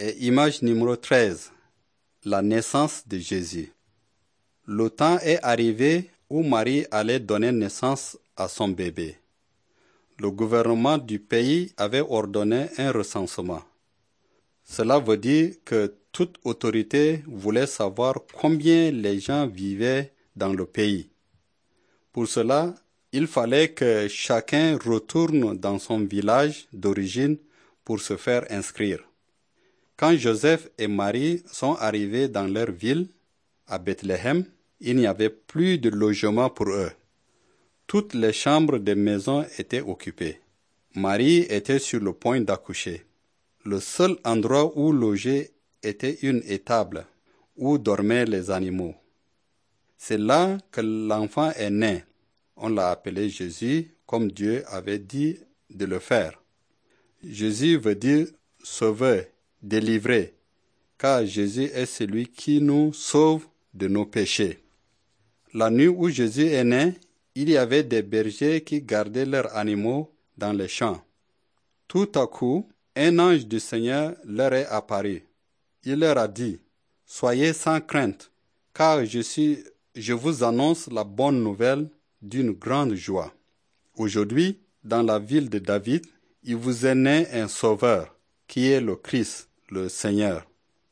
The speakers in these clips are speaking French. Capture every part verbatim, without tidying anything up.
Et image numéro treize, la naissance de Jésus. Le temps est arrivé où Marie allait donner naissance à son bébé. Le gouvernement du pays avait ordonné un recensement. Cela veut dire que toute autorité voulait savoir combien les gens vivaient dans le pays. Pour cela, il fallait que chacun retourne dans son village d'origine pour se faire inscrire. Quand Joseph et Marie sont arrivés dans leur ville, à Bethléem, il n'y avait plus de logement pour eux. Toutes les chambres des maisons étaient occupées. Marie était sur le point d'accoucher. Le seul endroit où loger était une étable où dormaient les animaux. C'est là que l'enfant est né. On l'a appelé Jésus, comme Dieu avait dit de le faire. Jésus veut dire sauveur, délivré, car Jésus est celui qui nous sauve de nos péchés. La nuit où Jésus est né, il y avait des bergers qui gardaient leurs animaux dans les champs. Tout à coup, un ange du Seigneur leur est apparu. Il leur a dit, « Soyez sans crainte, car je suis, je vous annonce la bonne nouvelle d'une grande joie. Aujourd'hui, dans la ville de David, il vous est né un sauveur, qui est le Christ, le Seigneur. »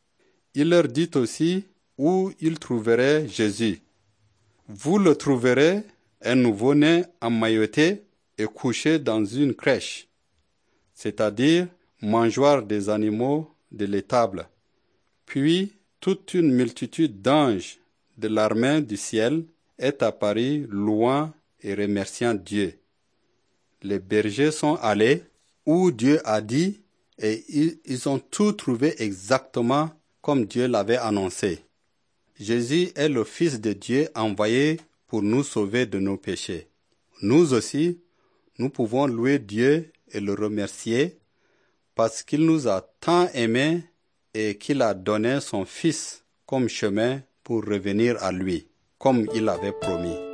Il leur dit aussi où ils trouveraient Jésus. « Vous le trouverez, un nouveau-né emmailloté et couché dans une crèche, c'est-à-dire mangeoire des animaux de l'étable. » Puis toute une multitude d'anges de l'armée du ciel est apparue louant et remerciant Dieu. Les bergers sont allés où Dieu a dit et ils, ils ont tout trouvé exactement comme Dieu l'avait annoncé. Jésus est le Fils de Dieu envoyé pour nous sauver de nos péchés. Nous aussi, nous pouvons louer Dieu et le remercier parce qu'il nous a tant aimés et qu'il a donné son Fils comme chemin pour revenir à lui, comme il avait promis.